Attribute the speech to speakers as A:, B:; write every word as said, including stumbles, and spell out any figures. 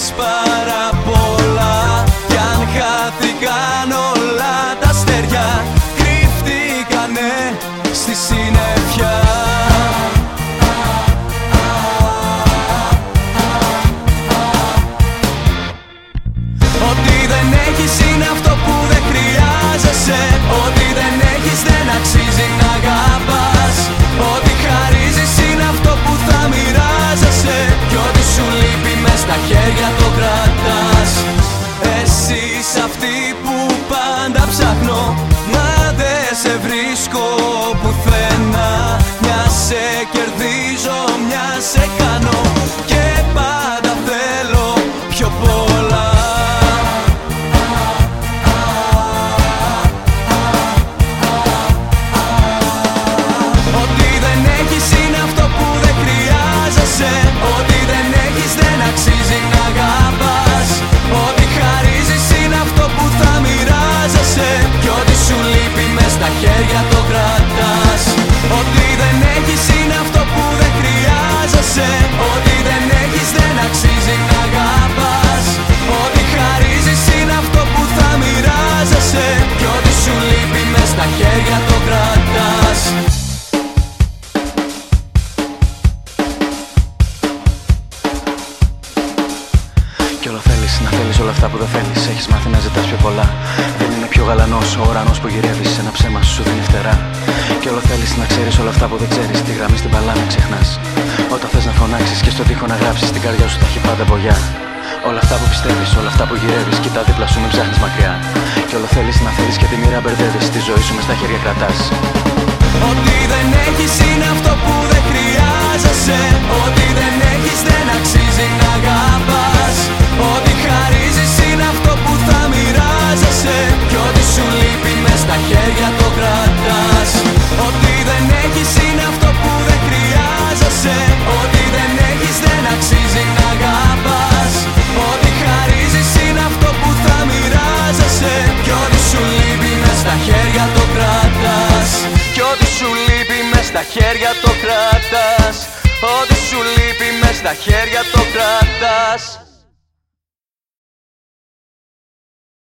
A: λες πάρα πολλά. Κι αν χάθηκαν όλα τα αστέρια, κρύφτηκανε στη συννεφιά. Ό,τι δεν έχεις είναι αυτό που δεν χρειάζεσαι. Ό,τι δεν έχεις δεν αξίζει να αγαπάς. Ό,τι χαρίζεις είναι αυτό που θα μοιράζεσαι. Κι ό,τι σου λείπει μες στα χέρια το κρατάς. Εσύ είσαι αυτή που πάντα ψάχνω, μα δεν σε βρίσκω πουθενά. Μια σε κερδίζω, μια σε κάνω και πάντα θέλω πιο πολλά. Ό,τι δεν έχεις είναι αυτό που δεν χρειάζεσαι. Ό,τι δεν έχεις δεν αξίζει να αγαπάς. Ό,τι χαρίζεις είναι αυτό που θα μοιράζεσαι. Κι ό,τι σου λείπει μες στα χέρια το κρατάς. Ό,τι δεν έχεις είναι αυτό που δεν χρειάζεσαι. Ό,τι δεν έχεις δεν αξίζει να αγαπάς. Ό,τι χαρίζεις είναι αυτό που θα μοιράζεσαι. Κι ό,τι σου λείπει μες στα χέρια το κρατάς.
B: Κι όλο θέλεις να θέλεις όλα αυτά που δεν θέλεις. Έχεις μάθει να ζητάς πιο πολλά. Δεν είναι πιο γαλανός ο ουρανός που γυρεύεις. Ένα ψέμα σου δίνει φτερά. Κι όλο θέλεις να ξέρεις όλα αυτά που δεν ξέρεις. Τη γραμμή στην παλάμη ξεχνάς. Όταν θες να φωνάξεις και στον τοίχο να γράψεις, την καρδιά σου θα έχει πάντα μπογιά. Όλα αυτά που πιστεύεις, όλα αυτά που γυρεύεις, κοίτα δίπλα σου, μην ψάχνεις μακριά. Κι όλο θέλεις να θέλεις και τη μοίρα μπερδεύεις. Τη ζωή σου μες στα χέρια κρατάς.
A: Ό,τι δεν έχεις είναι αυτό που δεν χρειάζεσαι. Ό,τι δεν έχεις δεν αξίζει να αγαπάς. Ό,τι χαρίζεις είναι αυτό που θα μοιράζεσαι. Κι ό,τι σου λείπει μες στα χέρια το κρατάς. Ό,τι δεν έχεις είναι αυτό που δεν χρειάζεσαι. Ό,τι δεν έχεις δεν αξίζει να αγαπάς. Ό,τι χαρίζεις είναι αυτό που θα μοιράζεσαι. Κι ό,τι σου λείπει μες στα χέρια το κρατάς. Κι ό,τι σου λείπει μες στα χέρια το κρατάς. Ό,τι σου λείπει μες στα χέρια το κρατάς.